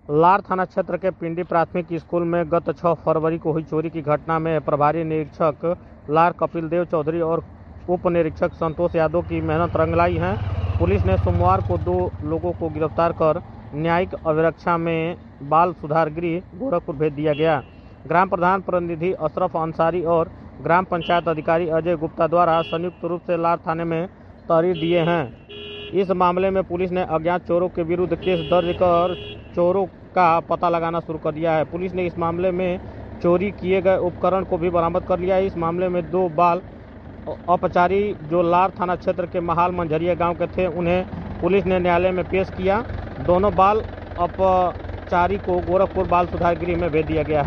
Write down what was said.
लार थाना क्षेत्र के पिंडी प्राथमिक स्कूल में गत 6 फरवरी को हुई चोरी की घटना में प्रभारी निरीक्षक लार कपिल देव चौधरी और उप निरीक्षक संतोष यादव की मेहनत रंग लाई है। पुलिस ने सोमवार को 2 लोगों को गिरफ्तार कर न्यायिक अभिरक्षा में बाल सुधार गृह गोरखपुर भेज दिया गया। ग्राम प्रधान प्रतिनिधि अशरफ अंसारी और ग्राम पंचायत अधिकारी अजय गुप्ता द्वारा संयुक्त रूप से लार थाने में तहरीर दिए हैं। इस मामले में पुलिस ने अज्ञात चोरों के विरुद्ध केस दर्ज कर चोरों का पता लगाना शुरू कर दिया है। पुलिस ने इस मामले में चोरी किए गए उपकरण को भी बरामद कर लिया है। इस मामले में 2 बाल अपचारी जो लार थाना क्षेत्र के महाल मंझरिया गांव के थे, उन्हें पुलिस ने न्यायालय में पेश किया। दोनों बाल अपचारी को गोरखपुर बाल सुधार गृह में भेज दिया गया है।